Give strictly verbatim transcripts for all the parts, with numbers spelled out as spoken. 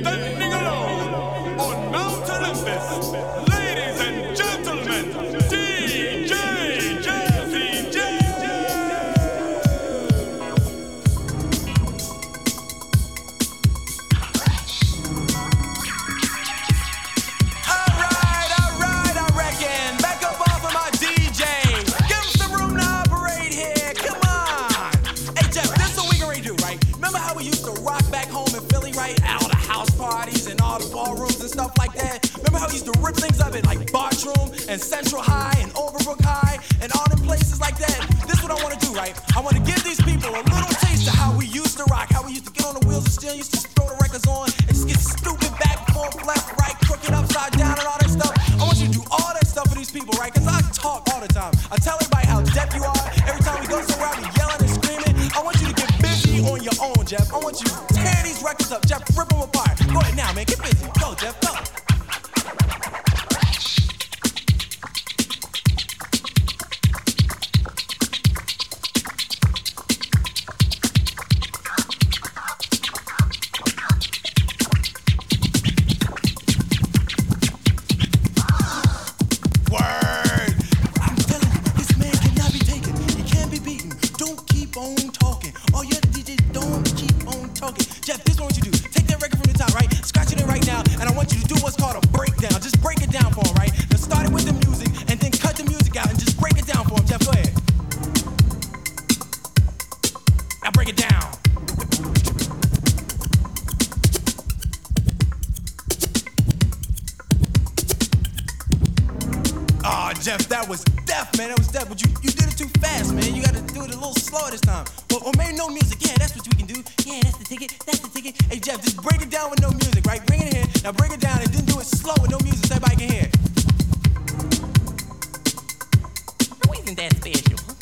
standing alone on Mount Olympus. Ladies and gentlemen, D J Jazzy J. Alright, alright, I reckon. Back up off of my D J. Give him some room to operate here. Come on. Hey Jeff, this is what we gonna do, right? Remember how we used to rock back home in Philly, right? All the house parties and all the ballrooms and stuff like that. Remember how we used to rip things up at like Bartram and Central High and Overbrook High and all them places like that? This is what I wanna do, right? I wanna give these people a little taste of how we used to rock, how we used to get on the wheels of steel, used to throw the records on and just get stupid back, forth, left, right, crooked, upside down and all that stuff. I want you to do all that stuff for these people, right? Cause I talk all the time. I tell everybody how deaf you are. Every time we go somewhere, I be yelling and screaming. I want you to get busy on your own, Jeff. I want you to tear these records up, Jeff, rip them apart. Go ahead now, man, get busy. Go, Jeff, go. Word. I'm telling you, this man cannot be taken. He can't be beaten. Don't keep on talking. All you have to D J, don't keep on talking. Jeff, this is what you do. Take that record from the top, right? Scratch it in right now, and I want you to do what's called a breakdown. Just break it down for him, right? Now start it with the music, and then cut the music out, and just break it down for him. Jeff, go ahead. Now break it down. Oh, Jeff, that was deaf, man. That was deaf. But you, you did it too fast, man. You got to do it a little slower this time. Or, or maybe no music. Yeah, that's what we can do. Yeah, that's the ticket. That's the ticket. Hey, Jeff, just break it down with no music, right? Bring it in. Now break it down and then do it slow with no music so everybody can hear. No, isn't that special, huh?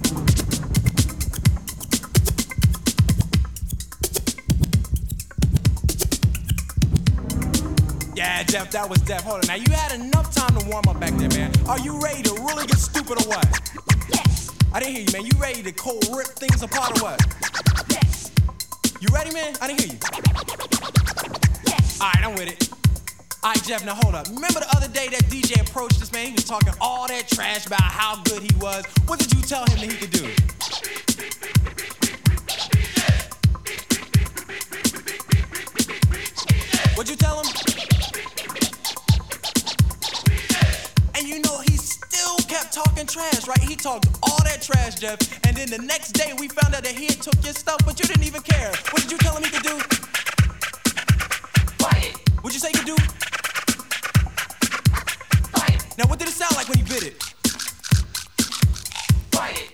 Yeah, Jeff, that was Jeff. Hold on. Now, you had enough time to warm up back there, man. Are you ready to really get stupid or what? Yes, I didn't hear you, man. You ready to cold rip things apart or what? yes, You ready, man? I didn't hear you. yes. All right, I'm with it. All right, Jeff, now hold up. Remember the other day that D J approached us, man? He was talking all that trash about how good he was. What did you tell him that he could do? What'd you tell him? And you know, he still kept talking trash, right? He talked all that trash, Jeff. And then the next day, we found out that he had took your stuff, but you didn't even care. What did you tell him he could do? Quiet, What'd you say he could do? quiet, Now, what did it sound like when he bit it? quiet,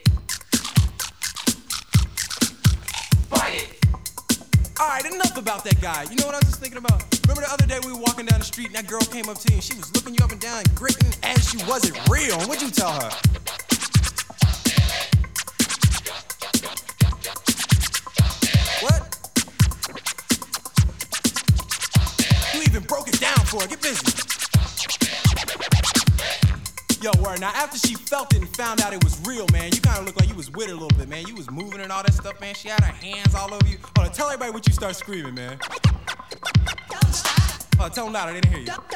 quiet. All right, enough about that guy. You know what I was just thinking about? Remember the other day we were walking down the street and that girl came up to you and she was looking you up and down and gritting as she wasn't real. What'd you tell her? What? You even broke it down for her. Get busy. Yo, word. Now, after she felt it and found out it was real, man, you kind of looked like you was with it a little bit, man. You was moving and all that stuff, man. She had her hands all over you. Hold on, tell everybody what you start screaming, man. Oh, tell them louder. They didn't hear you.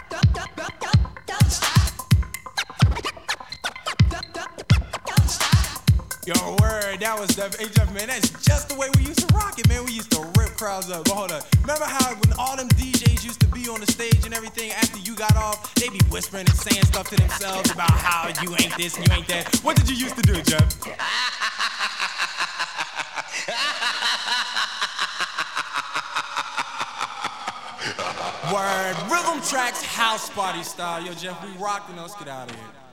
Yo, word, that was the Hey, Jeff, man, that's just the way we used to rock it, man. We used to rip crowds up. But hold up. Remember how when all them D Js used to be on the stage and everything after you got off, they be whispering and saying stuff to themselves about how you ain't this and you ain't that. What did you used to do, Jeff? Word, Rhythm Tracks house party style. Yo, Jeff, we rocked and let's get out of here.